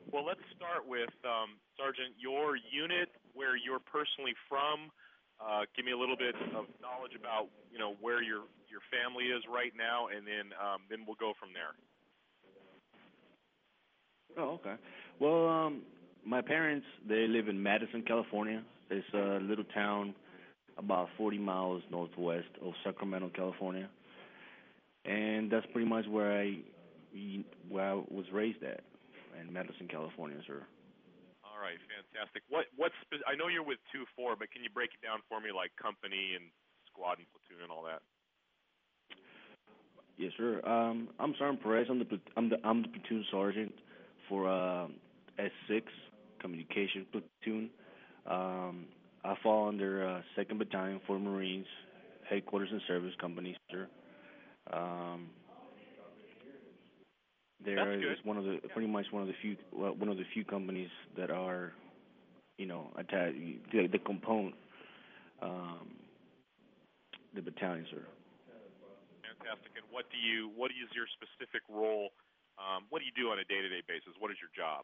Well, let's start with Sergeant, your unit, where you're personally from. Give me a little bit of knowledge about where your family is right now, and then we'll go from there. Oh, okay. Well, my parents they live in Madison, California. It's a little town about 40 miles northwest of Sacramento, California, and that's pretty much where I was raised at, in Madison, California, sir. All right, fantastic. I know you're with 2-4, but can you break it down for me, like company and squad and platoon and all that? Yes, sir. I'm Sergeant Perez. I'm the platoon sergeant for S6 Communication Platoon. I fall under Second Battalion for Marines, Headquarters and Service Company, sir. Um, That's there is good. pretty much one of the few companies that are attached the component um, the battalion, sir. Fantastic. And what is your specific role? What do you do on a day-to-day basis? What is your job?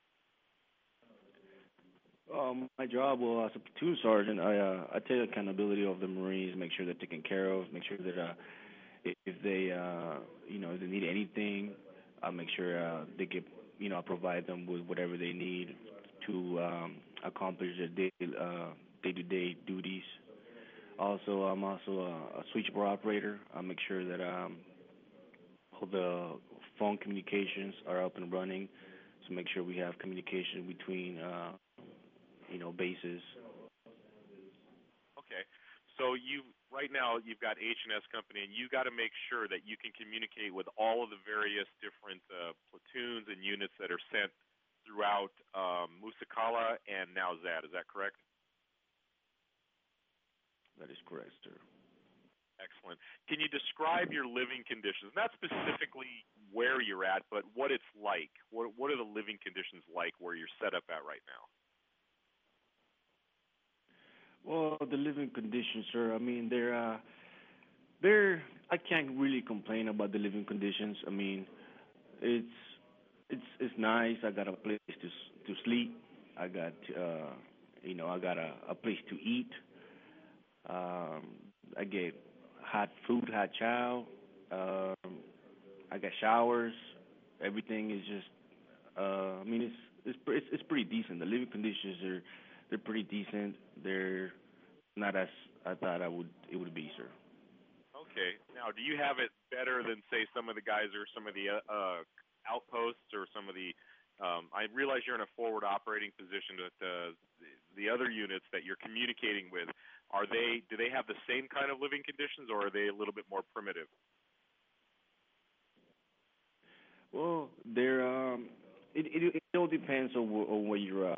My job, well, as a platoon sergeant, I take accountability of the Marines, make sure they're taken care of, make sure that if they if they need anything, I make sure they get I provide them with whatever they need to accomplish their day-to-day duties. Also, I'm also a switchboard operator. I make sure that all the phone communications are up and running, to make sure we have communication between bases. Okay. So right now you've got H&S Company, and you got to make sure that you can communicate with all of the various different platoons and units that are sent throughout Musakala and now ZAD. Is that correct? That is correct, sir. Excellent. Can you describe your living conditions? Not specifically where you're at, but what it's like. What are the living conditions like where you're set up at right now? Well, the living conditions, sir. I mean, they're. I can't really complain about the living conditions. I mean, it's it's nice. I got a place to sleep. I got I got a place to eat. Um, I get hot food, hot chow. Um, I got showers. Everything is just. I mean, it's pretty decent. The living conditions are they're pretty decent. They're not as I thought it would be, sir. Okay. Now, do you have it better than, say, some of the guys or some of the outposts or some of the? I realize you're in a forward operating position, but the other units that you're communicating with, do they have the same kind of living conditions, or are they a little bit more primitive? Well, it all depends on where you're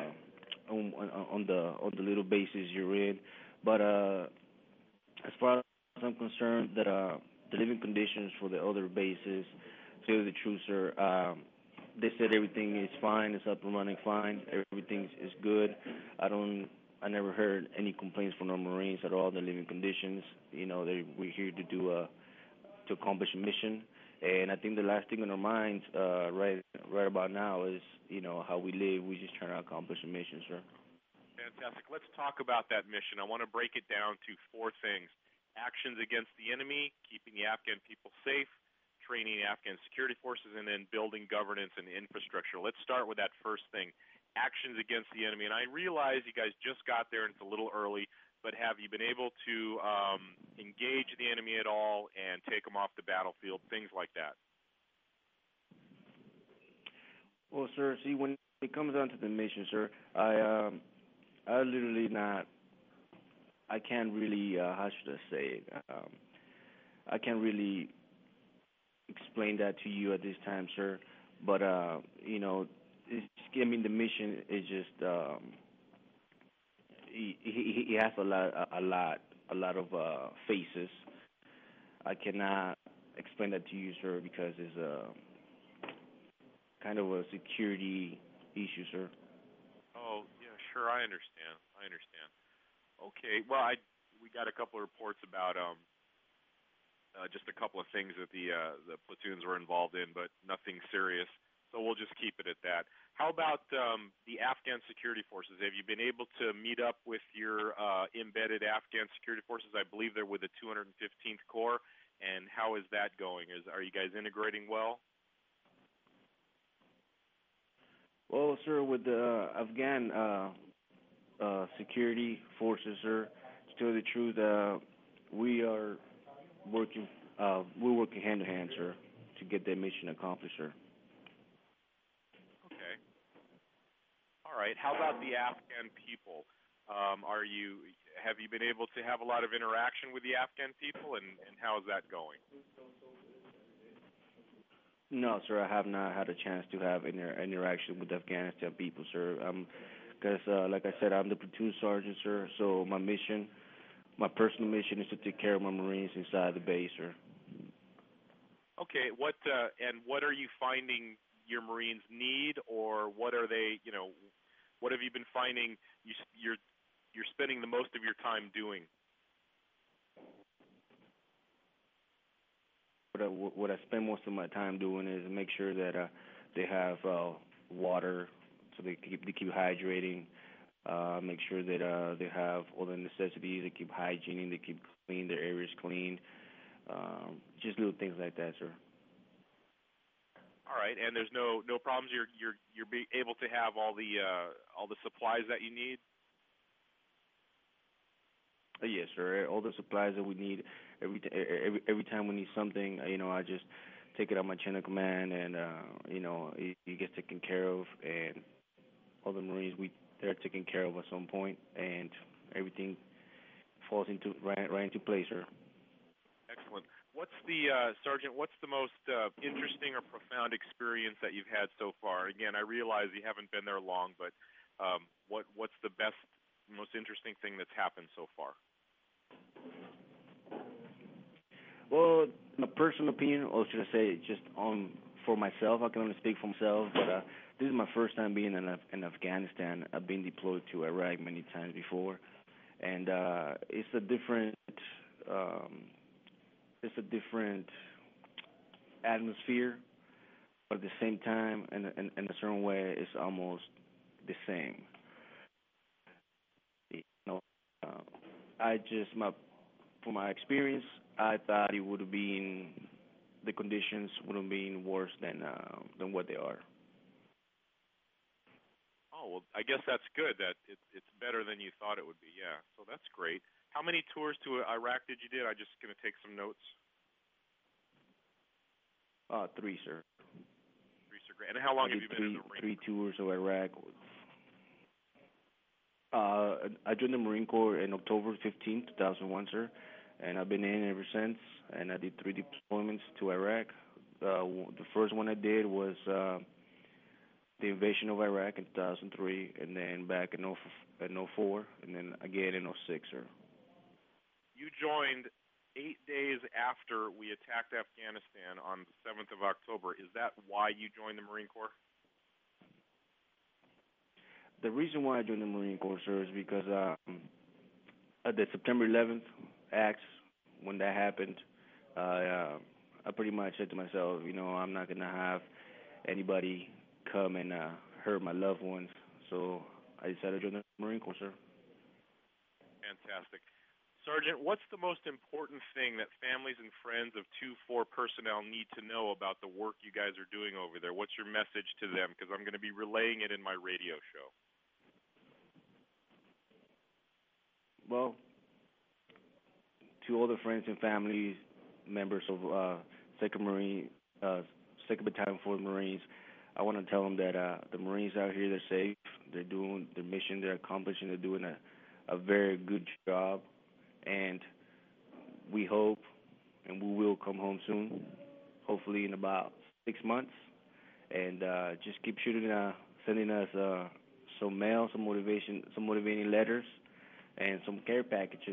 on the little bases you're in, but as far as I'm concerned, that the living conditions for the other bases, to tell you the truth, sir, they said everything is fine, it's up and running fine, everything is good. I never heard any complaints from the Marines at all. The living conditions, we're here to to accomplish a mission, and I think the last thing on our minds, right about now, is how we live. We're just trying to accomplish a mission, sir. Fantastic. Let's talk about that mission. I want to break it down to four things: actions against the enemy, keeping the Afghan people safe, training Afghan security forces, and then building governance and infrastructure. Let's start with that first thing, actions against the enemy. And I realize you guys just got there and it's a little early, but have you been able to engage the enemy at all and take them off the battlefield, things like that? Well, sir, see, when it comes down to the mission, sir, I literally not. I can't really. How should I say it? I can't really explain that to you at this time, sir. But I mean, the mission is just. He has a lot of faces. I cannot explain that to you, sir, because it's kind of a security issue, sir. Oh, yeah, sure, I understand. I understand. Okay, well, we got a couple of reports about just a couple of things that the platoons were involved in, but nothing serious. so we'll just keep it at that. How about the Afghan security forces? Have you been able to meet up with your embedded Afghan security forces? I believe they're with the 215th Corps, and how is that going? Are you guys integrating well? Well, sir, with the Afghan security forces, sir, to tell you the truth, we are working, we're working hand in hand, sir, to get that mission accomplished, sir. Okay. All right. How about the Afghan people? Have you been able to have a lot of interaction with the Afghan people, and how is that going? No, sir, I have not had a chance to have interaction with the Afghanistan people, sir. Because, like I said, I'm the platoon sergeant, sir. So my mission, my personal mission, is to take care of my Marines inside the base, sir. Okay. What are you finding your Marines need, or what are they? What have you been finding you're spending the most of your time doing? What I spend most of my time doing is make sure that they have water, so they keep hydrating. Make sure that they have all the necessities. They keep hygiening. They keep clean. Their areas clean. Just little things like that, sir. All right, and there's no problems. You're able to have all the supplies that you need. Yes, sir. All the supplies that we need. Every time we need something, I just take it on my chain of command, and it gets taken care of. And all the Marines, they're taken care of at some point, and everything falls into right into place, sir. Excellent. What's the Sergeant? What's the most interesting or profound experience that you've had so far? Again, I realize you haven't been there long, but what's the best, most interesting thing that's happened so far? Well, my personal opinion, or should I say, just for myself, I can only speak for myself. But this is my first time being in Afghanistan. I've been deployed to Iraq many times before, and it's a different. It's a different atmosphere, but at the same time, in a certain way, it's almost the same. You know, from my experience, I thought it would have been the conditions would have been worse than what they are. Oh well, I guess that's good. That it's better than you thought it would be. Yeah, so that's great. How many tours to Iraq did you do? I'm just going to take some notes. 3, sir. 3, sir. Great. And how long have you been in the Marine Corps? 3 tours of Iraq. I joined the Marine Corps in October 15, 2001, sir, and I've been in ever since. And I did 3 deployments to Iraq. The first one I did was the invasion of Iraq in 2003, and then back in 04, and then again in 06, sir. You joined 8 days after we attacked Afghanistan on the 7th of October. Is that why you joined the Marine Corps? The reason why I joined the Marine Corps, sir, is because the September 11th acts, when that happened, I pretty much said to myself, I'm not going to have anybody come and hurt my loved ones. So I decided to join the Marine Corps, sir. Fantastic. Sergeant, what's the most important thing that families and friends of 2-4 personnel need to know about the work you guys are doing over there? What's your message to them? Because I'm going to be relaying it in my radio show. Well, to all the friends and family members of 2nd Battalion 4th Marines, I want to tell them that the Marines out here, they're safe. They're doing their mission. They're accomplishing. They're doing a very good job. And we hope and we will come home soon, hopefully in about 6 months. And just keep sending us some mail, some motivating letters, and some care packages.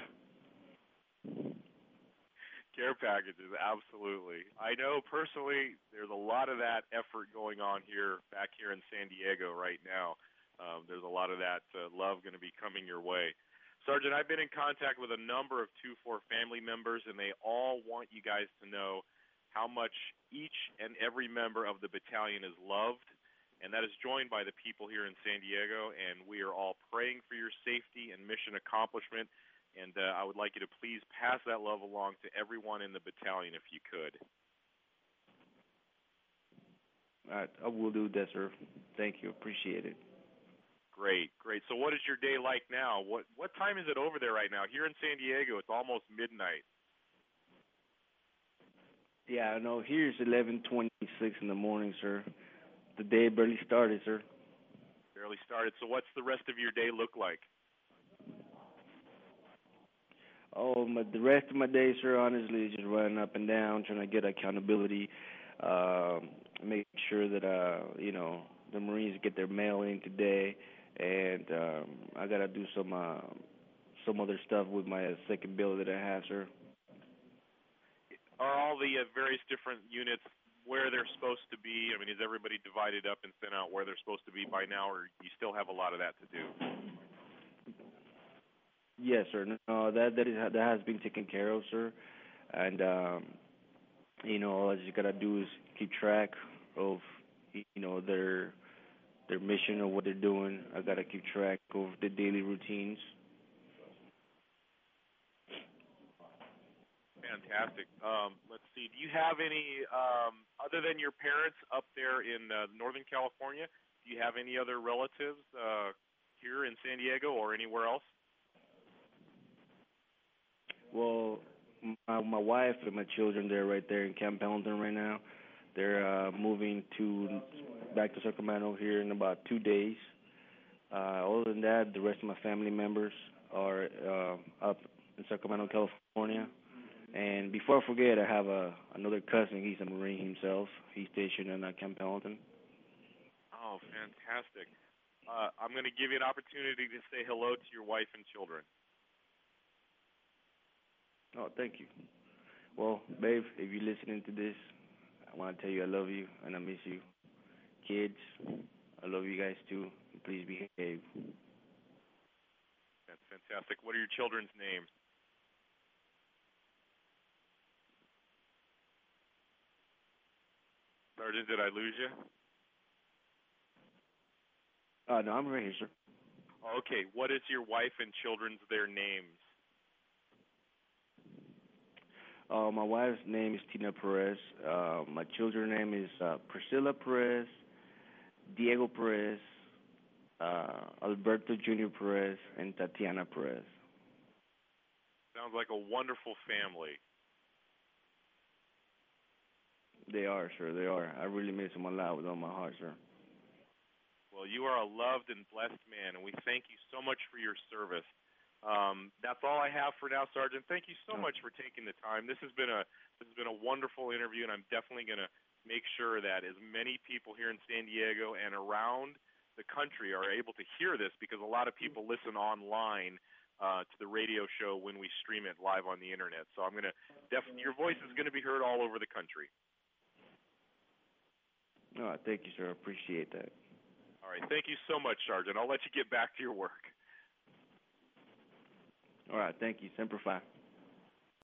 Care packages, absolutely. I know personally there's a lot of that effort going on back here in San Diego right now. There's a lot of that love going to be coming your way. Sergeant, I've been in contact with a number of 2-4 family members, and they all want you guys to know how much each and every member of the battalion is loved, and that is joined by the people here in San Diego, and we are all praying for your safety and mission accomplishment, and I would like you to please pass that love along to everyone in the battalion if you could. All right, I will do that, sir. Thank you. Appreciate it. Great, great. So what is your day like now? What time is it over there right now? Here in San Diego, it's almost midnight. Yeah, I know. Here's 11:26 in the morning, sir. The day barely started, sir. Barely started. So what's the rest of your day look like? Oh, the rest of my day, sir, honestly, is just running up and down, trying to get accountability, make sure that the Marines get their mail in today, and I gotta do some other stuff with my second bill that I have, sir. Are all the various different units where they're supposed to be? I mean, is everybody divided up and sent out where they're supposed to be by now, or you still have a lot of that to do? Yes, sir. No, that has been taken care of, sir. And all you gotta do is keep track of their mission or what they're doing. I gotta keep track of the daily routines. Fantastic. Let's see. Do you have any, other than your parents up there in Northern California, do you have any other relatives here in San Diego or anywhere else? Well, my wife and my children, they're right there in Camp Pendleton right now. They're moving back to Sacramento here in about 2 days. Other than that, the rest of my family members are up in Sacramento, California. And before I forget, I have another cousin. He's a Marine himself. He's stationed in Camp Pendleton. Oh, fantastic. I'm going to give you an opportunity to say hello to your wife and children. Oh, thank you. Well, babe, if you're listening to this, I want to tell you I love you and I miss you. Kids, I love you guys too. Please behave. That's fantastic. What are your children's names? Sergeant, did I lose you? No, I'm right here, sir. Okay. What is your wife and children's their names? My wife's name is Tina Perez. My children's name is Priscilla Perez, Diego Perez, Alberto Jr. Perez, and Tatiana Perez. Sounds like a wonderful family. They are, sir. They are. I really miss them a lot with all my heart, sir. Well, you are a loved and blessed man, and we thank you so much for your service. That's all I have for now, Sergeant. Thank you so much for taking the time. This has been a wonderful interview, and I'm definitely going to make sure that as many people here in San Diego and around the country are able to hear this, because a lot of people listen online to the radio show when we stream it live on the internet. So I'm going to your voice is going to be heard all over the country. Oh, thank you, sir. I appreciate that. All right. Thank you so much, Sergeant. I'll let you get back to your work. All right. Thank you. Semper Fi.